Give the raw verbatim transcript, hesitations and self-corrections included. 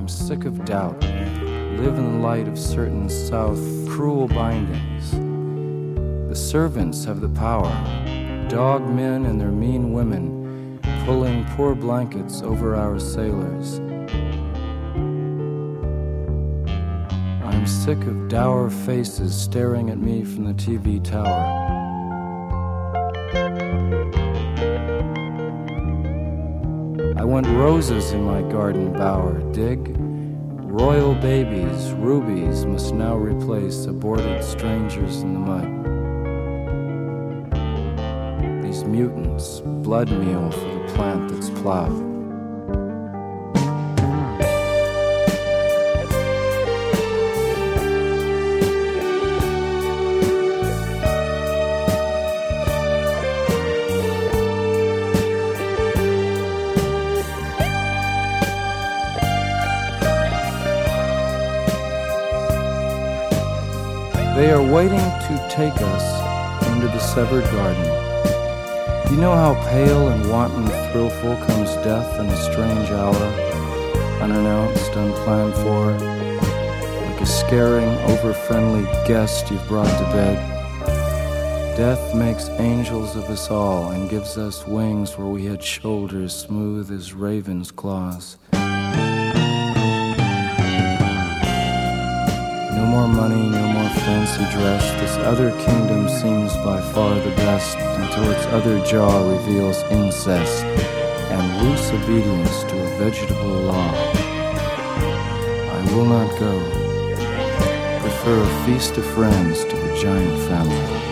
I'm sick of doubt. Live in the light of certain South cruel bindings. The servants have the power, dog men and their mean women, pulling poor blankets over our sailors. I'm sick of dour faces staring at me from the T V tower. I want roses in my garden bower, dig? Royal babies, rubies must now replace aborted strangers in the mud. These mutants, blood meal for the plant that's plowed. They are waiting to take us into the severed garden. You know how pale and wanton thrillful comes death in a strange hour, unannounced, unplanned for, like a scaring, over-friendly guest you've brought to bed. Death makes angels of us all and gives us wings where we had shoulders smooth as ravens' claws. No more money, no more fancy dress. This other kingdom seems by far the best, until its other jaw reveals incest and loose obedience to a vegetable law. I will not go. Prefer a feast of friends to the giant family.